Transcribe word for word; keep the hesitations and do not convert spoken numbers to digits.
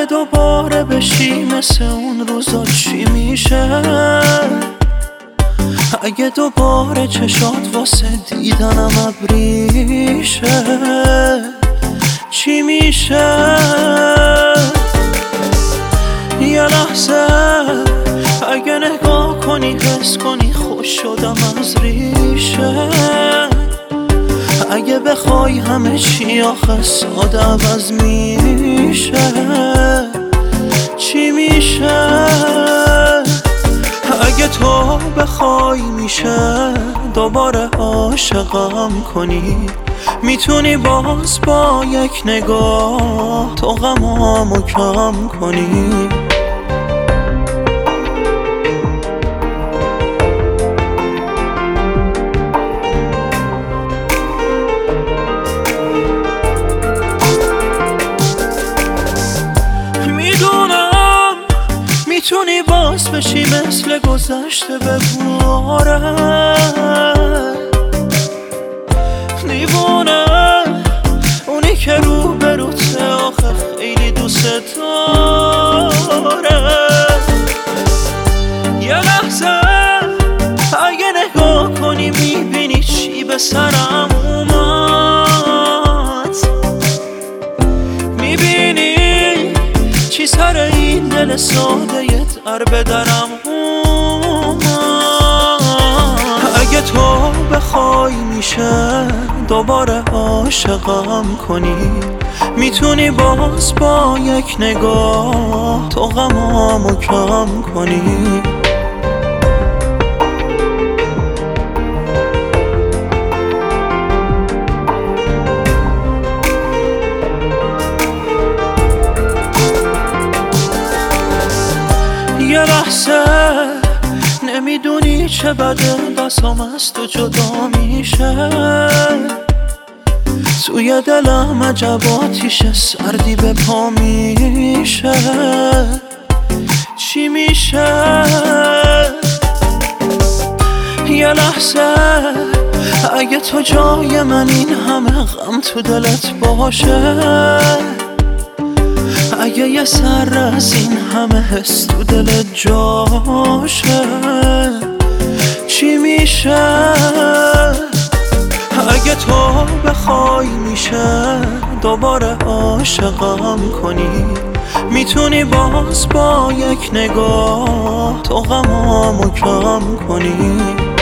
اگه دوباره بشی مثل اون روزا چی میشه؟ اگه دوباره چشات واسه دیدنم ابریشه چی میشه؟ یه لحظه اگه نگاه کنی حس کنی خوش شدم از ریشه. اگه بخوای همه چی آخه ساده عوض میشه چی میشه؟ اگه تو بخوای میشه دوباره عاشقم کنی، میتونی باز با یک نگاه تو غمامو کم کنی. میتونی باز بشی مثل گذشته بباره دیوونه اونی که رو بروته آخه خیلی دوست داره. یه لحظه اگه نگاه کنی میبینی چی به سرم اومد، میبینی چی سر این دل ساده یه در به درم اومد. اگه تو بخوای میشه دوباره عاشقم کنی، میتونی باز با یک نگاه تو غمامو کم کنی. یه لحظه نمیدونی چه بده بسام از تو جدا میشه، توی دلم عجباتیشه سردی به پا میشه چی میشه؟ یه لحظه اگه تو جای من این همه غم تو دلت باشه، اگه یه سر از این همه حس تو دلت جاشه چی میشه؟ اگه تو بخوای میشه دوباره عاشقم کنی، میتونی باز با یک نگاه تو غمامو کم کنی.